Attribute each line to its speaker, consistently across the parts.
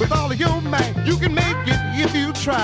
Speaker 1: with all of your might. You can make it if you try.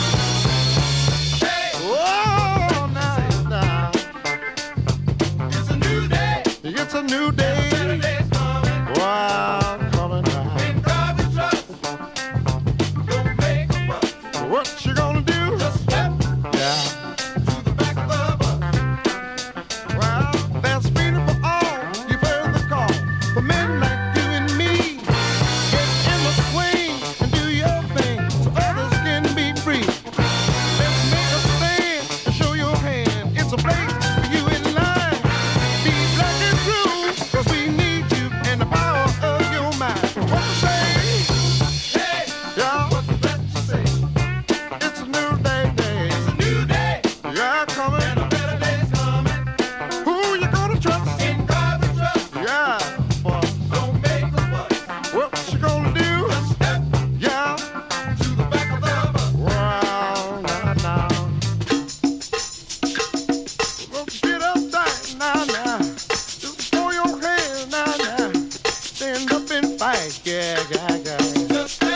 Speaker 1: Hey. Oh, now. It's a new day. It's a new day. Better days coming. Wow, coming now. Ain't driving truck. Don't make a buck. What you gonna do? Just step. Yeah. To the back of the bus. Well, there's freedom for all. You've heard the call. For men like you and me. Get in the swing and do your thing so others can be free. Let's make a stand and show your hand. It's a place for you in line. Be black and true, 'cause we need you and the power of your mind. What to say? Hey, yeah. What's that to say? It's a new day. It's a new day. Yeah, coming. And a better day's coming. Who you gonna trust? In driving truck. Yeah, boy. Don't make a fuss. What you gonna do? Just step. Yeah. To the back of the bus. Well, now. Well, get up there, now. Just throw your hands, now. Stand up and fight, yeah. Just